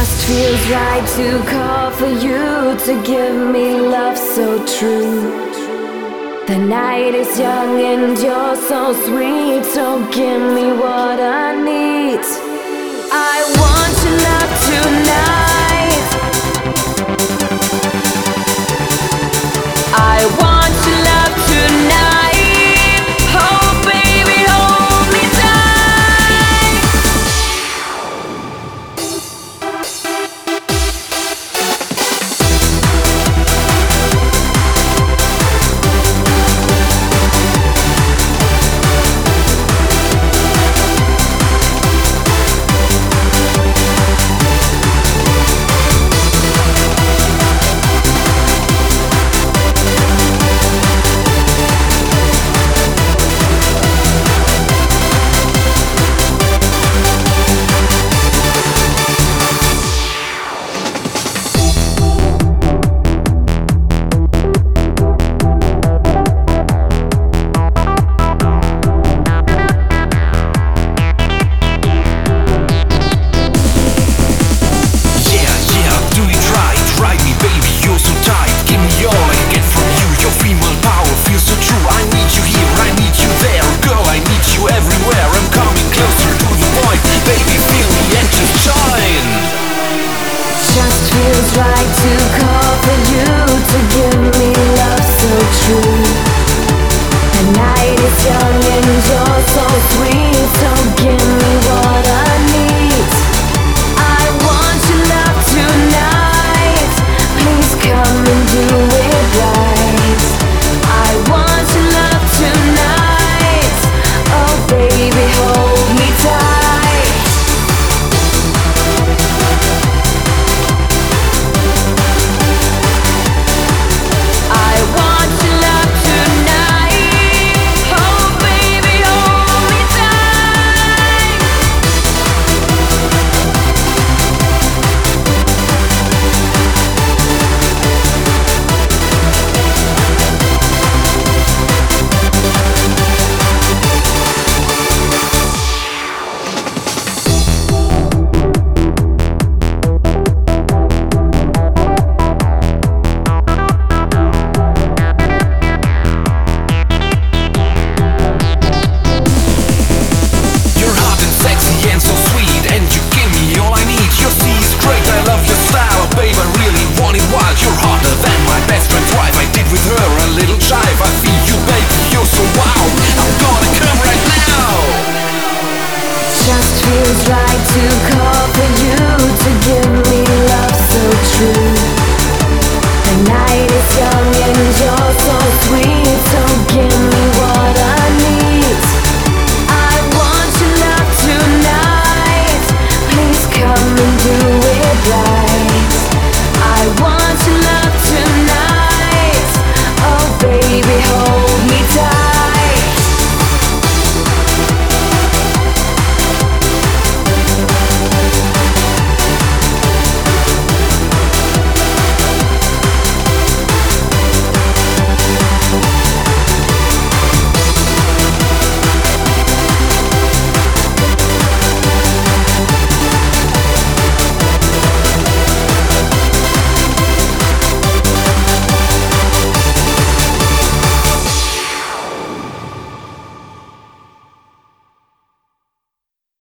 Just feels right to call for you to give me love so true. The night is young and you're so sweet, so give me what I need. I want your love tonight. I want your love tonight. Oh baby, hold me tight. Just feels right to call for you to give me love so true. The night is young and you're so sweet, so